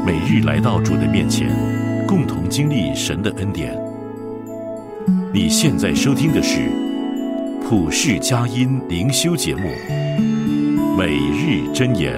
每日来到主的面前，共同经历神的恩典。你现在收听的是普世佳音灵修节目《每日箴言》。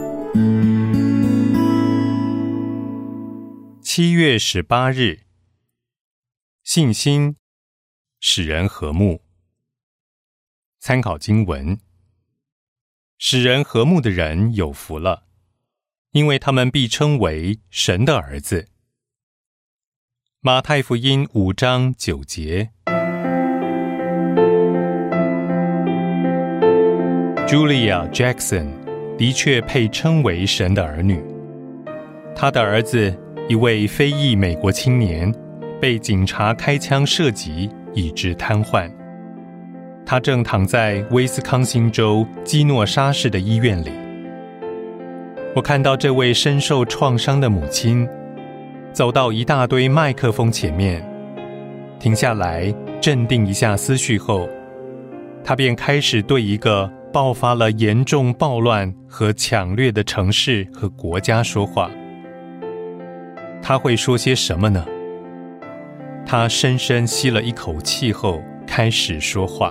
7月18日，信心使人和睦。参考经文：使人和睦的人有福了，因为他们必称为神的儿子。马太福音5章9节。Julia Jackson 的确配称为神的儿女。她的儿子，一位非裔美国青年，被警察开枪射击，以致瘫痪。他正躺在威斯康星州基诺沙市的医院里。我看到这位深受创伤的母亲走到一大堆麦克风前面，停下来镇定一下思绪后，他便开始对一个爆发了严重暴乱和抢掠的城市和国家说话。他会说些什么呢？他深深吸了一口气后开始说话。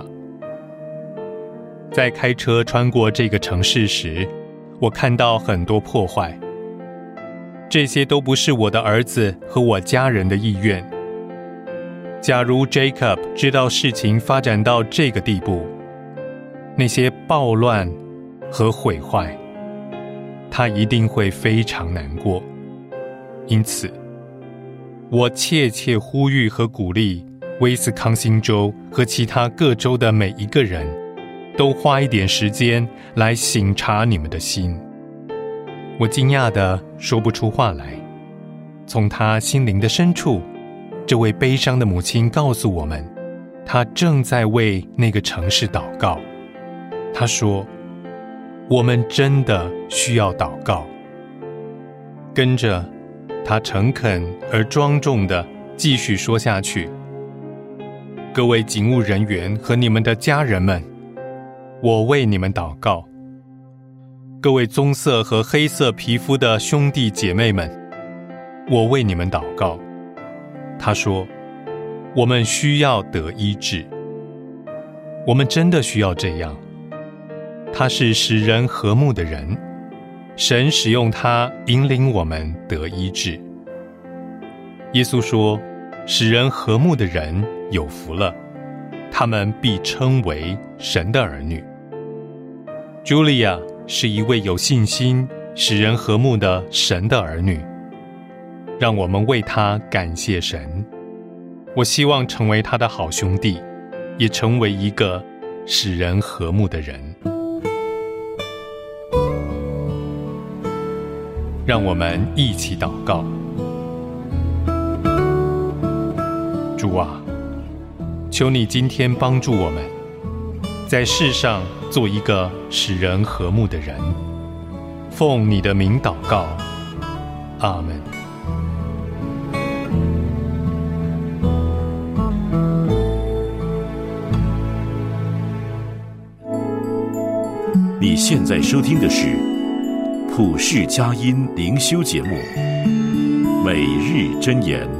在开车穿过这个城市时，我看到很多破坏。这些都不是我的儿子和我家人的意愿。假如 Jacob 知道事情发展到这个地步，那些暴乱和毁坏，他一定会非常难过。因此，我切切呼吁和鼓励威斯康星州和其他各州的每一个人，都花一点时间来省察你们的心。我惊讶地说不出话来。从他心灵的深处，这位悲伤的母亲告诉我们，她正在为那个城市祷告。她说，我们真的需要祷告。跟着他诚恳而庄重地继续说下去。各位警务人员和你们的家人们，我为你们祷告。各位棕色和黑色皮肤的兄弟姐妹们，我为你们祷告。他说，我们需要得医治。我们真的需要这样。他是使人和睦的人，神使用他引领我们得医治。耶稣说，使人和睦的人有福了，他们必称为神的儿女。Julia 是一位有信心、使人和睦的神的儿女，让我们为他感谢神。我希望成为他的好兄弟，也成为一个使人和睦的人。让我们一起祷告。主啊，求你今天帮助我们，在世上做一个使人和睦的人。奉你的名祷告，阿们。 你现在收听的是普世佳音灵修节目《每日箴言》。